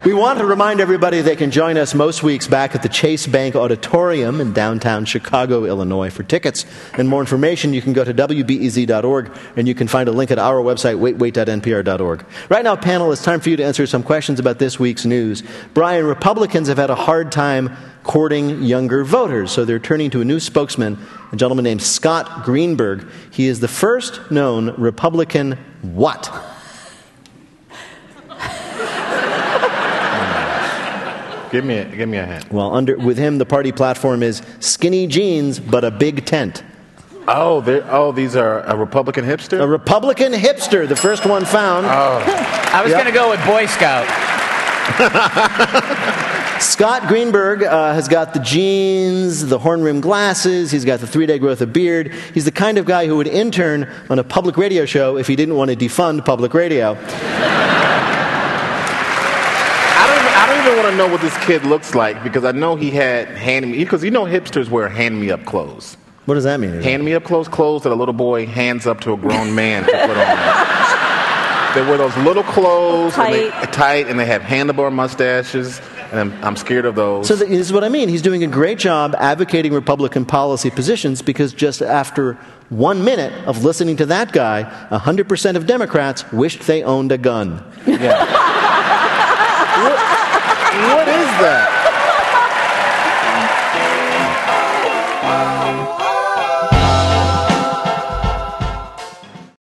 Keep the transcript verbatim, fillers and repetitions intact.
We want to remind everybody they can join us most weeks back at the Chase Bank Auditorium in downtown Chicago, Illinois. For tickets and more information, you can go to W B E Z dot org, and you can find a link at our website, wait wait dot N P R dot org. Right now, panel, it's time for you to answer some questions about this week's news. Brian, Republicans have had a hard time courting younger voters, so they're turning to a new spokesman, a gentleman named Scott Greenberg. He is the first known Republican what? Give me a, give me a hint. Well, under, with him, the party platform is skinny jeans, but a big tent. Oh, oh, these are a Republican hipster? A Republican hipster, the first one found. Oh. I was yep. going to go with Boy Scout. Scott Greenberg uh, has got the jeans, the horn-rimmed glasses, he's got the three-day growth of beard. He's the kind of guy who would intern on a public radio show if he didn't want to defund public radio. I don't even want to know what this kid looks like, because I know he had hand me, because you know hipsters wear hand-me-up clothes. What does that mean? Hand-me-up clothes, clothes that a little boy hands up to a grown man to put on. They wear those little clothes, tight, and they, tight, and they have handlebar mustaches, and I'm, I'm scared of those. So this is what I mean. He's doing a great job advocating Republican policy positions, because just after one minute of listening to that guy, one hundred percent of Democrats wished they owned a gun. Yeah.